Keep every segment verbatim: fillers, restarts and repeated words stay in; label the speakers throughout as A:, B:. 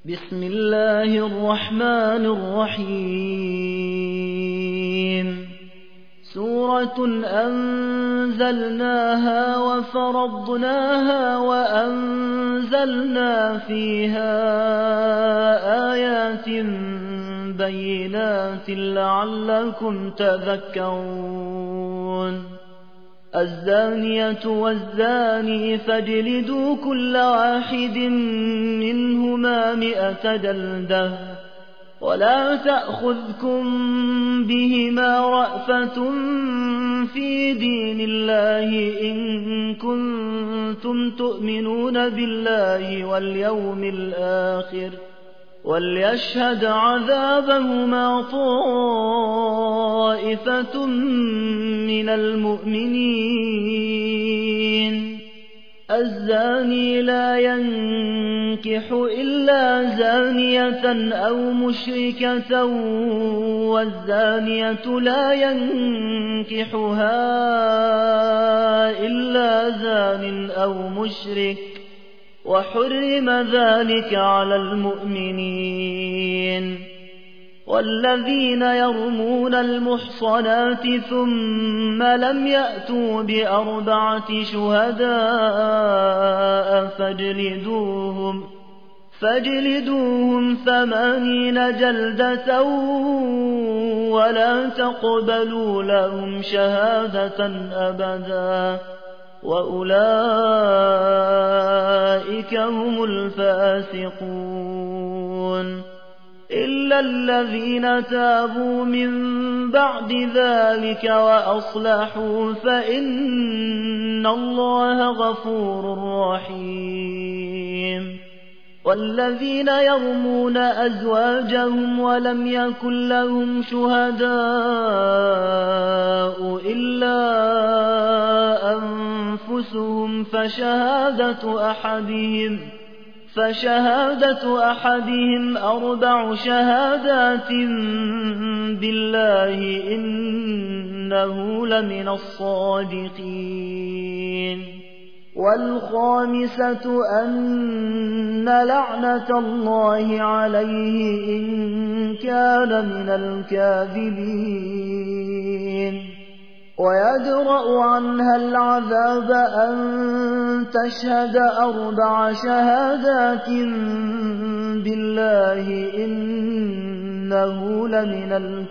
A: بسم الله الرحمن الرحيم سورة أنزلناها وفرضناها وأنزلنا فيها آيات بينات لعلكم تذكرون الزانية والزاني فاجلدوا كل واحد منهما مئة جلدة ولا تأخذكم بهما رأفة في دين الله إن كنتم تؤمنون بالله واليوم الآخر وليشهد عذابهما طائفة من المؤمنين الزاني لا ينكح إلا زانية أو مشركة والزانية لا ينكحها إلا زان أو مشرك وحرم ذلك على المؤمنين والذين يرمون المحصنات ثم لم يأتوا بأربعة شهداء فاجلدوهم فاجلدوهم ثمانين جلدة ولا تقبلوا لهم شهادة أبدا وأولئك هم الفاسقون إلا الذين تابوا من بعد ذلك وأصلحوا فإن الله غفور رحيم والذين يرمون أزواجهم ولم يكن لهم شهداء إلا أنفسهم فشهادة أحدهم فشهادة أحدهم أربع شهادات بالله إنه لمن الصادقين والخامسة أن لعنة الله عليه إن كان من الكاذبين ويدرأ عنها العذاب أن تشهد أربع شهادات بالله إنه لمن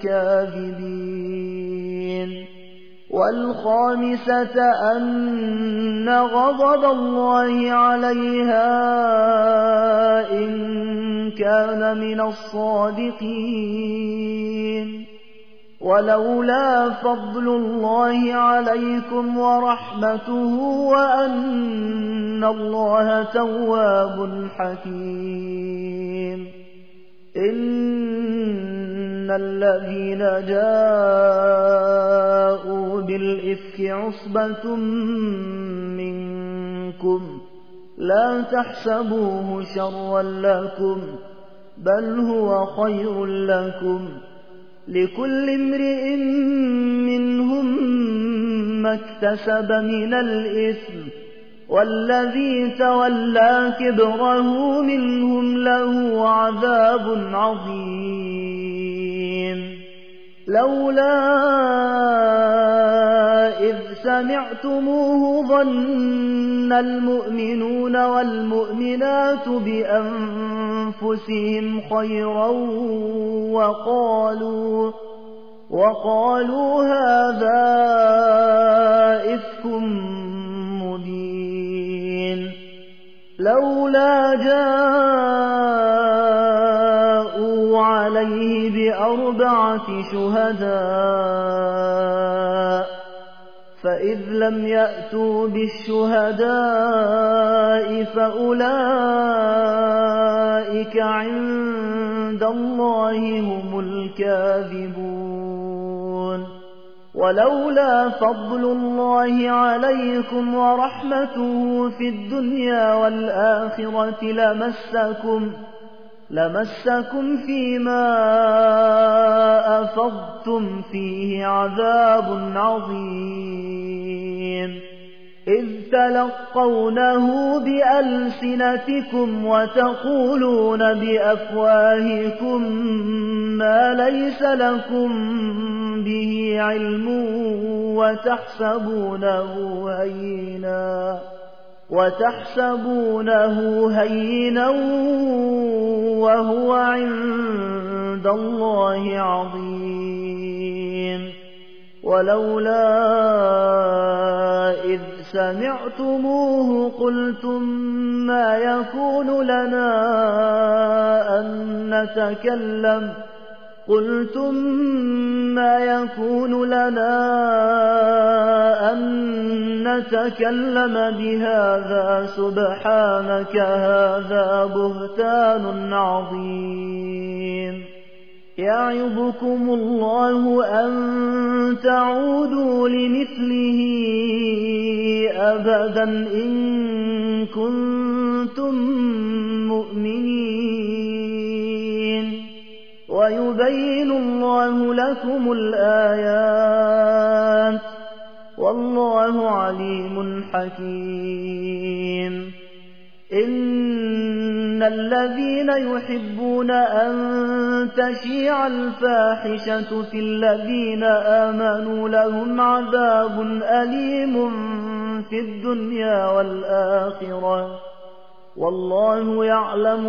A: الكاذبين والخامسة أن غضب الله عليها إن كان من الصادقين ولولا فضل الله عليكم ورحمته وأن الله تواب حكيم إن الذين جاءوا بالإفك عصبة منكم لا تحسبوه شرا لكم بل هو خير لكم لكل امرئ منهم ما اكتسب من الإثم والذي تولى كبره منهم له عذاب عظيم لولا إذ سمعتموه ظن المؤمنون والمؤمنات بأنفسهم خيرا وقالوا وقالوا هذا إفك مبين لولا جاءوا عليه بأربعة شهداء فإذ لم يأتوا بالشهداء فأولئك عند الله هم الكاذبون ولولا فضل الله عليكم ورحمته في الدنيا والآخرة لمسكم لمسكم فيما أفضتم فيه عذاب عظيم إذ تلقونه بألسنتكم وتقولون بأفواهكم ما ليس لكم به علم وتحسبونه هينا وتحسبونه هينا وهو عند الله عظيم. ولولا إذ سمعتموه قلتم ما يكون لنا أن نتكلم قلتم ما يكون لنا أن نتكلم بهذا سبحانك هذا بهتان عظيم. يعظكم الله أن تعودوا لمثله أبدا إن كنتم مؤمنين. ويبين الله لكم الآيات والله عليم حكيم. إن الذين يحبون أن تشيع الفاحشة في الذين آمنوا لهم عذاب أليم في الدنيا والآخرة والله يعلم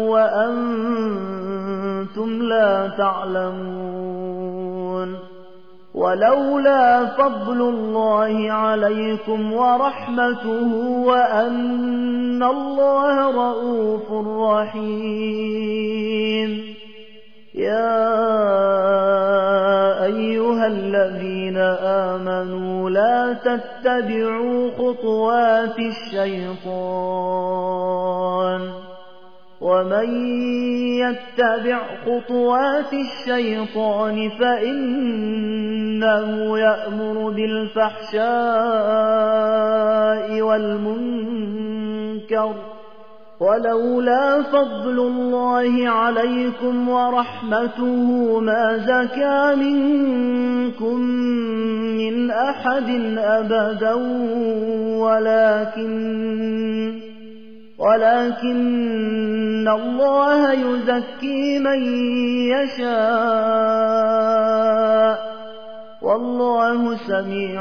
A: وأنتم لا تعلمون. ولولا فضل الله عليكم ورحمته وأن الله رءوف رحيم. يا أيها الذين آمنوا لا تتبعوا خطوات الشيطان ومن يتبع خطوات الشيطان فإنه يأمر بالفحشاء والمنكر ولولا فضل الله عليكم ورحمته ما زكى منكم من أحد أبدا ولكن ولكن الله يزكي من يشاء والله سميع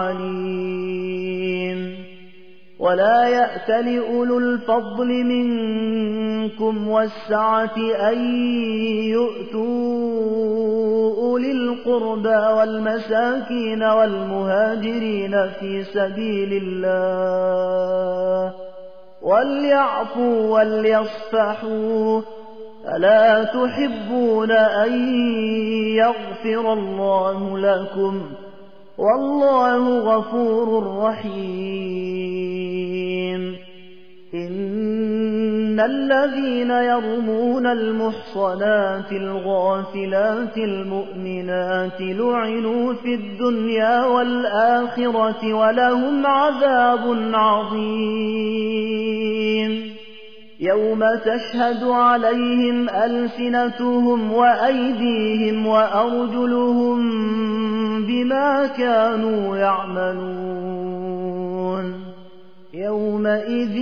A: عليم. ولا يأتل أولو الفضل منكم والسعة أن يؤتوا أولي القربى والمساكين والمهاجرين في سبيل الله وليعفوا وليصفحوا ألا تحبون أن يغفر الله لكم والله غفور رحيم. إن الذين يرمون المحصنات الغافلات المؤمنات لعنوا في الدنيا والآخرة ولهم عذاب عظيم. يوم تشهد عليهم ألسنتهم وأيديهم وأرجلهم بما كانوا يعملون. يومئذ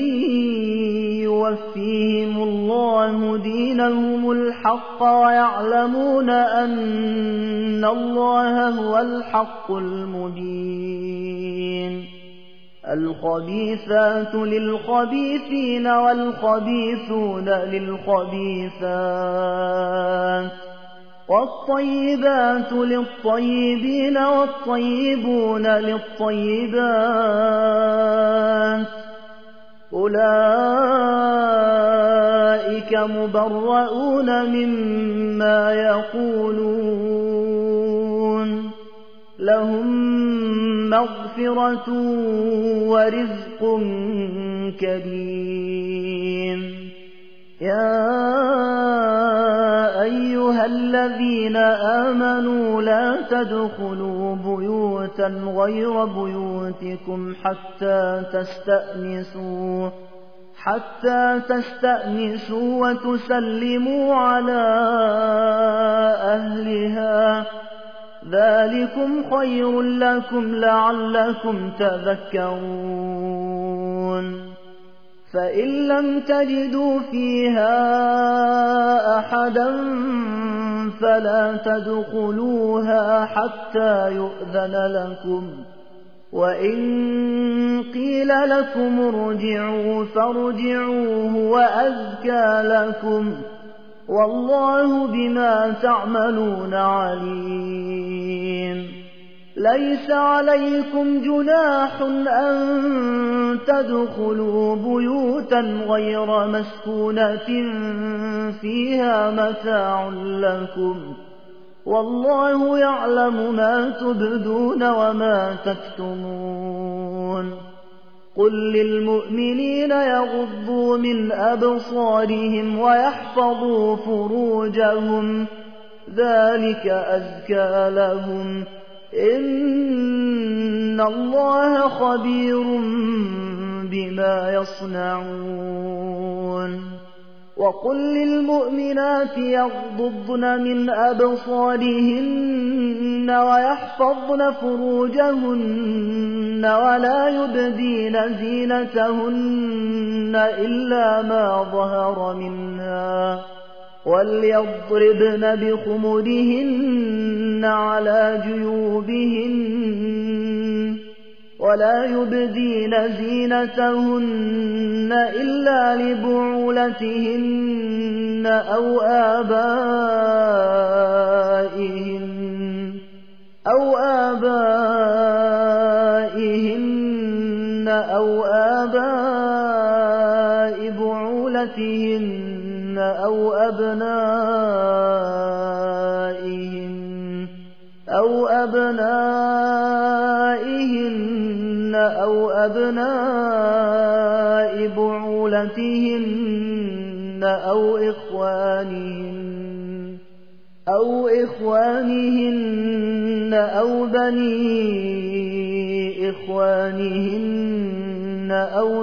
A: يوفيهم الله دينهم الحق ويعلمون أن الله هو الحق المبين. الخبيثات للخبيثين والخبيثون للخبيثات والطيبات للطيبين والطيبون للطيبات أولئك مبرؤون مما يقولون لهم مغفرة ورزق كريم. يا أيها الذين آمنوا لا تدخلوا بيوتا غير بيوتكم حتى تستأنسوا حتى تستأنسوا وتسلموا على أهلها ذلكم خير لكم لعلكم تذكرون فإن لم تجدوا فيها أحدا فلا تدخلوها حتى يؤذن لكم وإن قيل لكم ارجعوا فارجعوا هو أزكى لكم والله بما تعملون عليم ليس عليكم جناح أن تدخلوا بيوتا غير مسكونة فيها متاع لكم والله يعلم ما تبدون وما تكتمون قل للمؤمنين يغضوا من أبصارهم ويحفظوا فروجهم ذلك أزكى لهم إن الله خبير بما يصنعون وقل للمؤمنات يغضضن من أبصارهن ويحفظن فروجهن ولا يبدين زينتهن إلا ما ظهر منها وليضربن بخمرهن على جيوبهن ولا يبدين زينتهن إلا لبعولتهن أو آبائهن أو آبائهن أو آباء بعولتهن أو أبنائهن أو أبنائهن أو أبناء بعولتهن أو إخوانهن أو إخوانهن أو بني إخوانهن أو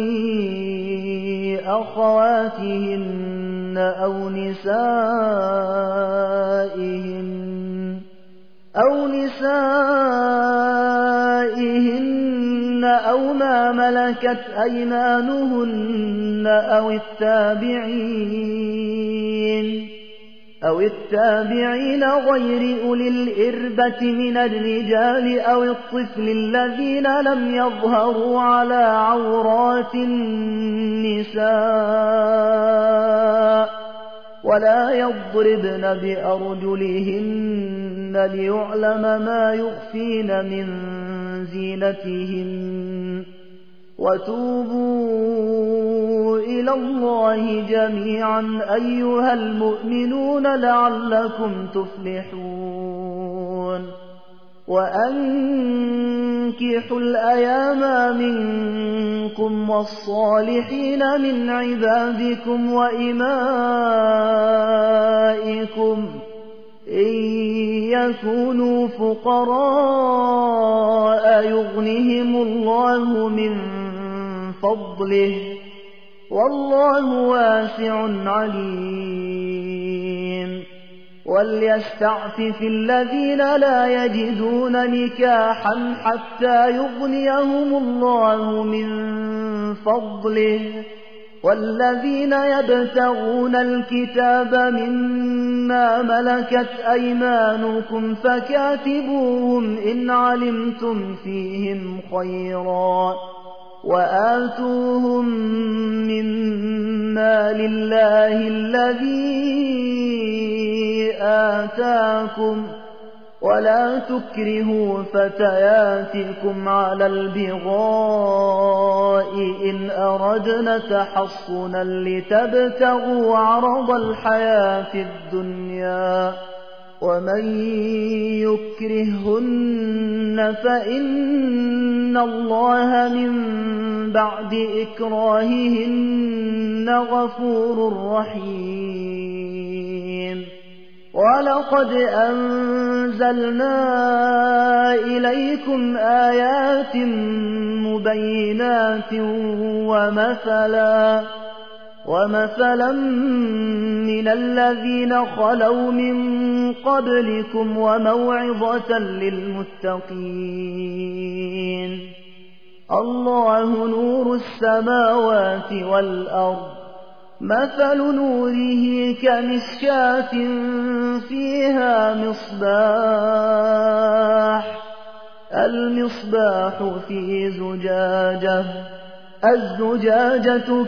A: بني أخواتهن أو نسائهن أو نسائهن أو ما ملكت أيمانهن أو التابعين أو التابعين غير أولي الإربة من الرجال أو الطفل الذين لم يظهروا على عورات النساء ولا يضربن بأرجلهن ليعلم ما يخفين من زينتهن وتوبوا إلى الله جميعا أيها المؤمنون لعلكم تفلحون وأنكحوا الأيام منكم والصالحين من عبادكم وإمائكم إن يكونوا فقراء يغنهم الله من فضله والله واسع عليم وليستعفف الذين لا يجدون نكاحا حتى يغنيهم الله من فضله والذين يبتغون الكتاب مما ملكت أيمانكم فكاتبوهم إن علمتم فيهم خيرا وآتوهم مما لله الذي آتاكم ولا تكرهوا فتياتكم على البغاء إن أردنا تحصنا لتبتغوا عرض الحياة الدنيا ومن يكرهن فإن الله من بعد إكراههن غفور رحيم ولقد أنزلنا إليكم آيات مبينات ومثلا ومثلا من الذين خلوا من قبلكم وموعظة للمتقين. الله نور السماوات والأرض، مثل نوره كمشكاة فيها مصباح، المصباح في زجاجة، الزجاجة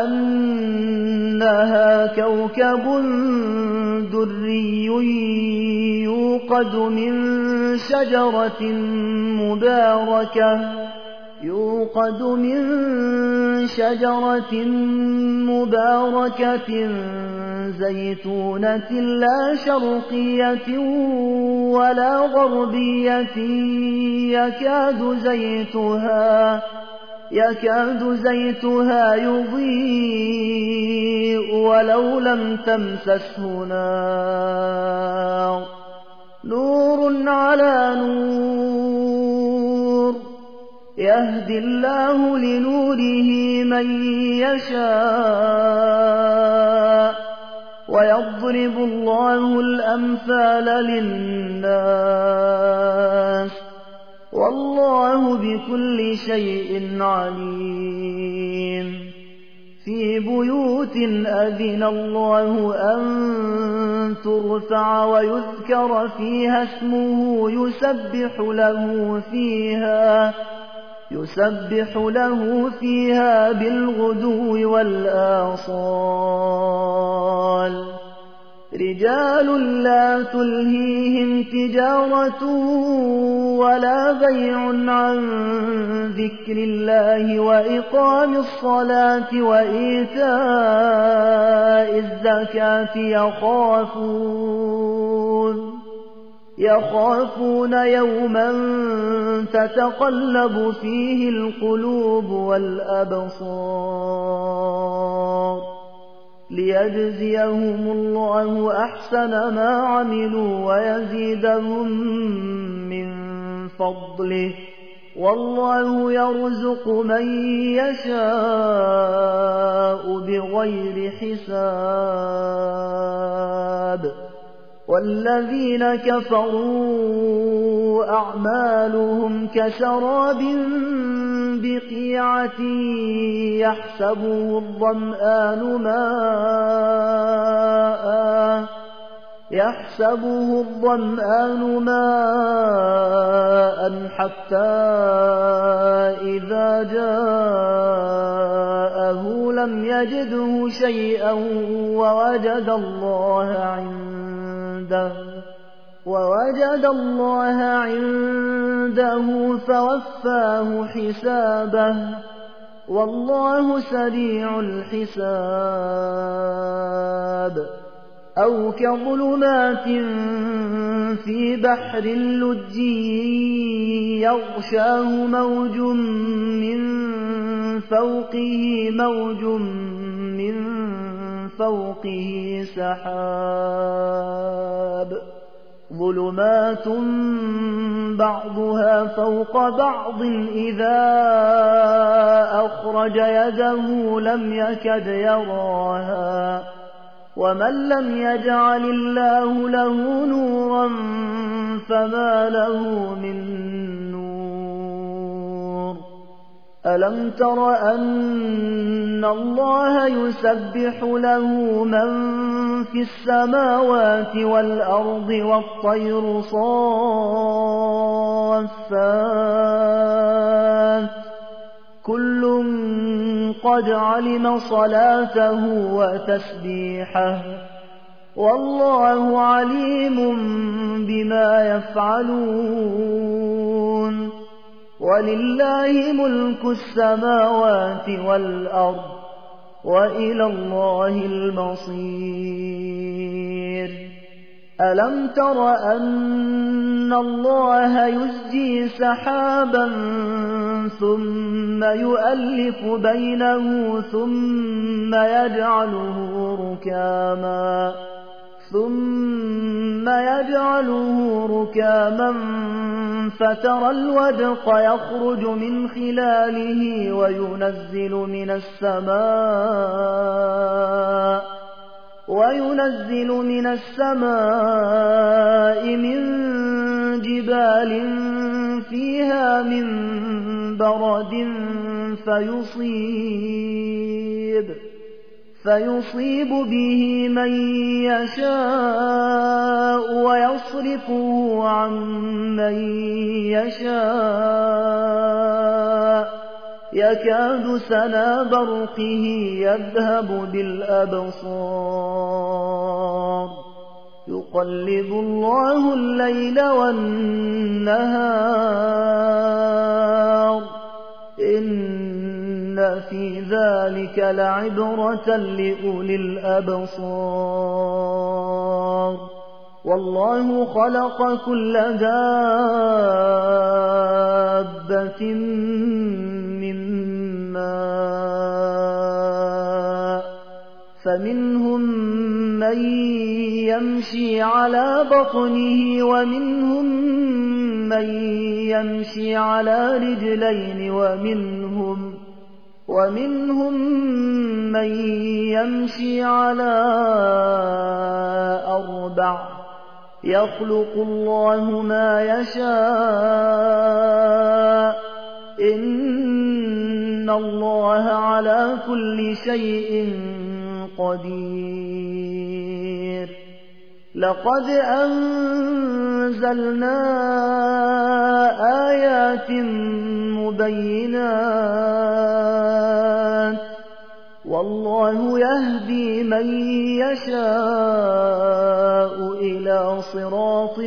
A: كأنها كوكب دري يوقد من شجرة مباركة يوقد من شجرة مباركة زيتونة لا شرقية ولا غربية يكاد زيتها يكاد زيتها يضيء ولو لم تمسسه نار، نور على نور، يهدي الله لنوره من يشاء، ويضرب الله الأمثال للناس، والله بكل شيء عليم. في بيوت أذن الله أن ترفع ويذكر فيها اسمه يسبح له فيها يسبح له فيها بالغدو والآصال، رجال لا تلهيهم تجارة ولا بيع عن ذكر الله وإقام الصلاة وإيتاء الزكاة يخافون يخافون يوما تتقلب فيه القلوب والأبصار، ليجزيهم الله أحسن ما عملوا ويزيدهم من فضله، والله يرزق من يشاء بغير حساب. والذين كفروا أعمالهم كسراب بقيعة يحسبه الظمآن ماء يحسبه الظمآن ماء حتى إذا جاءه لم يجده شيئا ووجد الله عنده ووجد الله عنده فوفاه حسابه، والله سريع الحساب. أو كظلمات في بحر لجي يغشاه موج من فوقه موج من فوقه سحاب، ظلمات بعضها فوق بعض إذا أخرج يده لم يكد يراها، ومن لم يجعل الله له نورا فما له من نور. ألم تر أن الله يسبح له من في السماوات والأرض والطير صافات كل قد علم صلاته وتسبيحه، والله عليم بما يفعلون. ولله ملك السماوات والأرض وإلى الله المصير. ألم تر أن الله يزجي سحابا ثم يؤلف بينه ثم يجعله ركاما ثم ثم يجعله ركاما فترى الودق يخرج من خلاله وينزل من السماء وينزل من السماء من جبال فيها من برد فيصيب فيصيب به من يشاء ويصرفه عن من يشاء يكاد سنا برقه يذهب بالأبصار يقلب الله الليل والنهار إن في ذلك لعبرة لأولي الأبصار والله خلق كل دابة من ماء فمنهم من يمشي على بطنه ومنهم من يمشي على رجلين ومنهم ومنهم من يمشي على أربع يخلق الله ما يشاء إن الله على كل شيء قدير لقد أنزلنا آيات مبينات والله يهدي من يشاء إلى صراط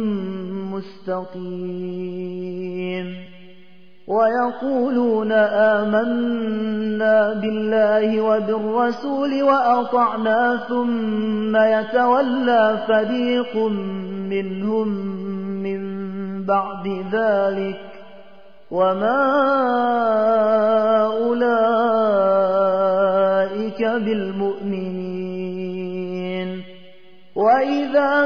A: مستقيم ويقولون آمنا بالله وبالرسول وأطعنا ثم يتولى فريق منهم من بعد ذلك وما أولئك بالمؤمنين وإذا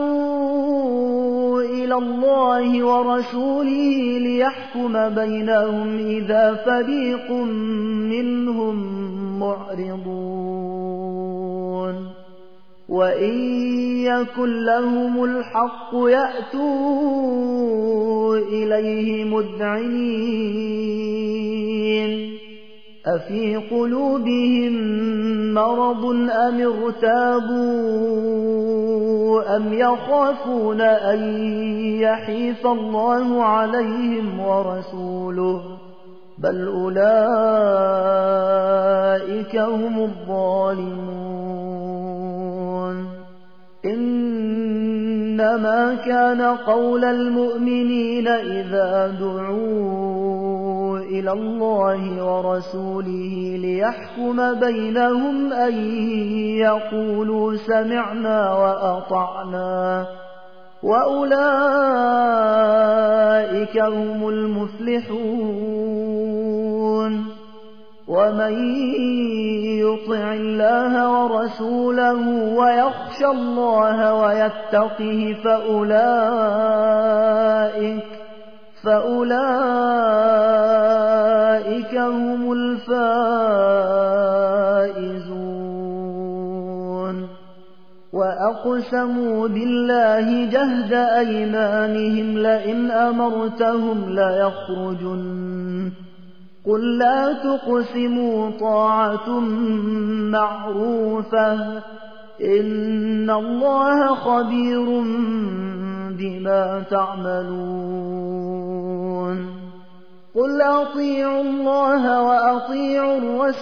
A: دعوا إلى الله ورسوله ليحكم بينهم إذا فريق منهم معرضون وإن يكن لهم الحق يأتوا إليه مذعنين أفي قلوبهم مرض أم ارتابوا أم يخافون أن يحيف الله عليهم ورسوله بل أولئك هم الظالمون إنما كان قول المؤمنين إذا دعوا إلى الله ورسوله ليحكم بينهم أن يقولوا سمعنا وأطعنا وأولئك هم المفلحون ومن يطع الله ورسوله ويخشى الله ويتقه فأولئك فأولئك هم الفائزون وأقسموا بالله جهد أيمانهم لئن أمرتهم ليخرجن قل لا تقسموا طاعة معروفة إن الله خبير بما تعملون قل أطيعوا الله وأطيعوا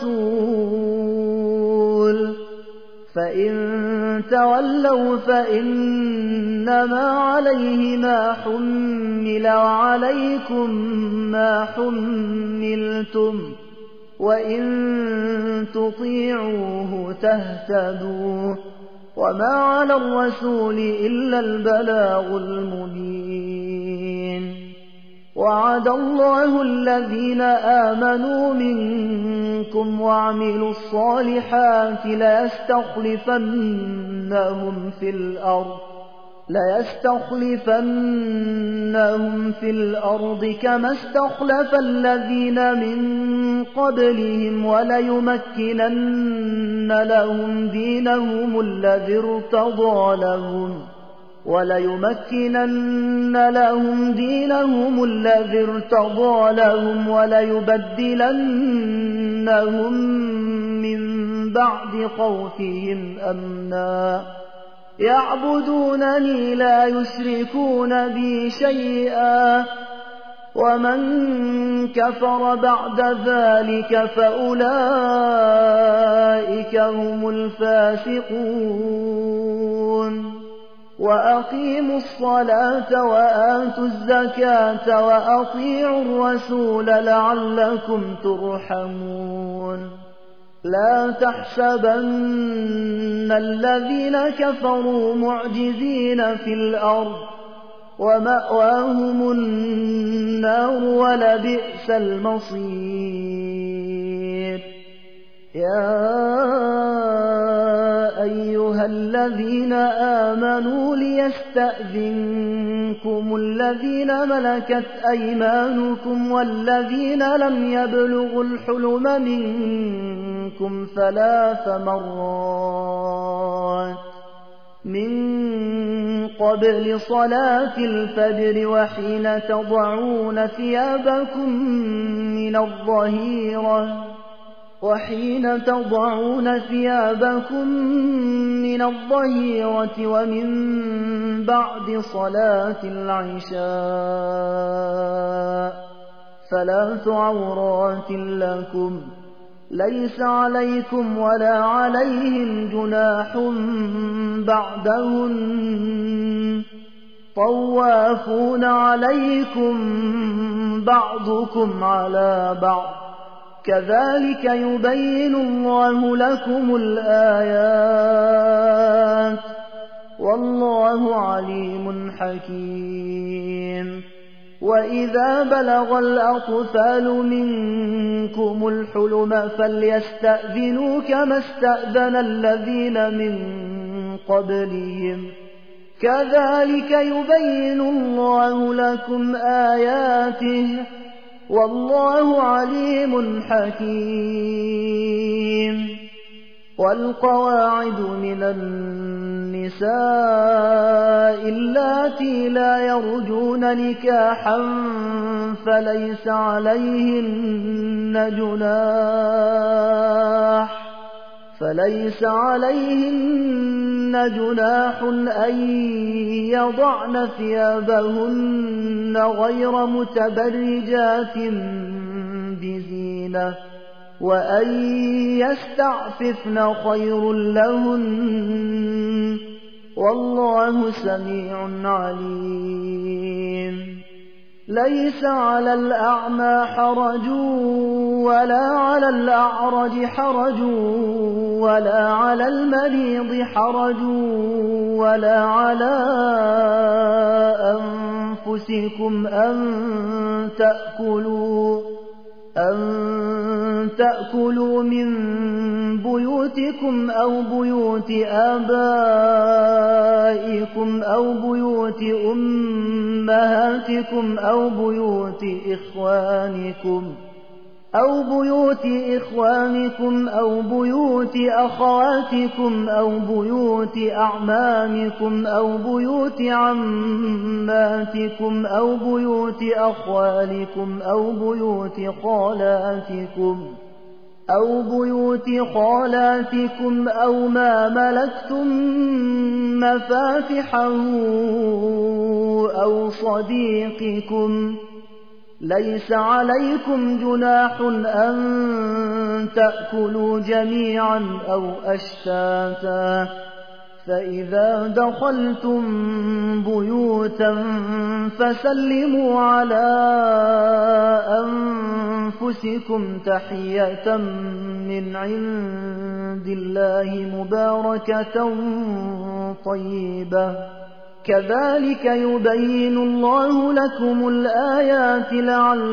A: الرسول فإن تولوا فإنما عليه ما حمل وعليكم ما حملتم وإن تطيعوه تهتدوا وما على الرسول إلا البلاغ المبين وعد الله الذين آمنوا منكم وعملوا الصالحات ليستخلفنهم في الأرض ليستخلفنهم في الأرض كما استخلف الذين من قبلهم وليمكنن لهم دينهم الذي ارتضى لهم وليمكنن لهم دينهم الذي ارتضى لهم وليبدلنهم من بعد خوفهم أمنا يعبدونني لا يشركون بي شيئا ومن كفر بعد ذلك فأولئك هم الفاسقون وأقيموا الصلاة وآتوا الزكاة وأطيعوا الرسول لعلكم ترحمون لا تحسبن الذين كفروا معجزين في الأرض ومأواهم النار ولبئس المصير يا أيها الذين آمنوا ليستأذنكم الذين ملكت أيمانكم والذين لم يبلغوا الحلم منكم ثلاث مرات من قبل صلاة الفجر وحين تضعون ثيابكم من الظهيرة وحين تضعون ثيابكم من الظهيرة ومن بعد صلاة العشاء ثلاث عورات لكم ليس عليكم ولا عليهم جناح بعدهن طوافون عليكم بعضكم على بعض كذلك يبين الله لكم الآيات والله عليم حكيم وإذا بلغ الأطفال منكم الحلم فليستأذنوا كما استأذن الذين من قبلهم كذلك يبين الله لكم آياته والله عليم حكيم والقواعد من النساء اللاتي لا يرجون نكاحا فليس عليهن جناح فليس عليهن جناح أن يضعن ثيابهن غير متبرجات بزينة وأن يستعففن خير لهن والله سميع عليم ليس على الأعمى حرج ولا على الأعرج حرج ولا على المريض حرج ولا على أنفسكم أن تأكلوا أن تأكلوا من بيوتكم أو بيوت آبائكم أو بيوت أمهاتكم أو بيوت إخوانكم أو بيوت إخوانكم أو بيوت أخواتكم أو بيوت أعمامكم أو بيوت عماتكم أو بيوت أخوالكم أو بيوت خالاتكم أو بيوت خالاتكم أو ما ملكتم مفاتحه أو صديقكم ليس عليكم جناح أن تأكلوا جميعا أو أشتاتا فإذا دخلتم بيوتا فسلموا على أنفسكم تحية من عند الله مباركة طيبة كذلك يبين الله لكم الآيات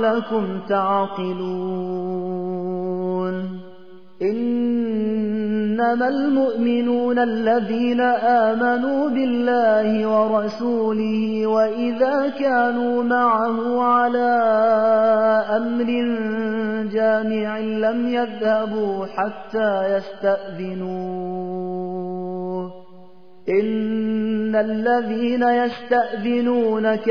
A: لعلكم تعقلون إن إنما المؤمنون الذين آمنوا بالله ورسوله وإذا كانوا معه على أمر جامع لم يذهبوا حتى يستأذنوه إن الذين يستأذنونك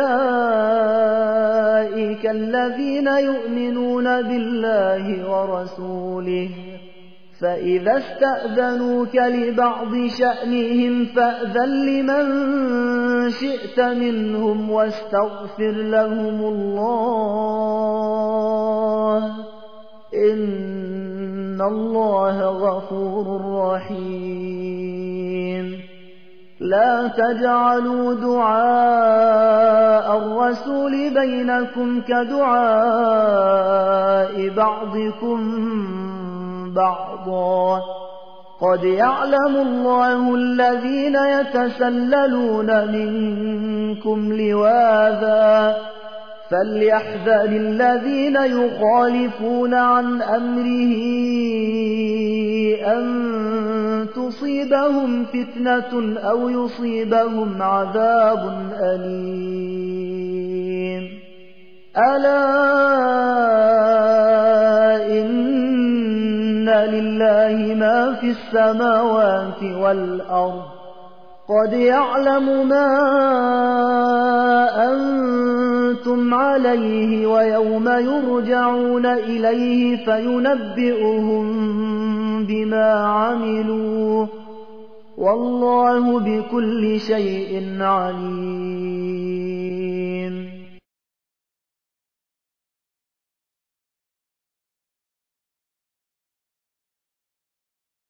A: أولئك الذين يؤمنون بالله ورسوله فإذا استأذنوك لبعض شأنهم فأذن لمن شئت منهم واستغفر لهم الله إن الله غفور رحيم لا تجعلوا دعاء الرسول بينكم كدعاء بعضكم بعضا قد يعلم الله الذين يتسللون منكم لواذا فليحذر الذين يخالفون عن أمره أن تصيبهم فتنة أو يصيبهم عذاب أليم ألا إن لله ما في السماوات والأرض قد يعلم ما أنتم عليه ويوم يرجعون إليه فينبئهم بما عملوا والله بكل شيء عليم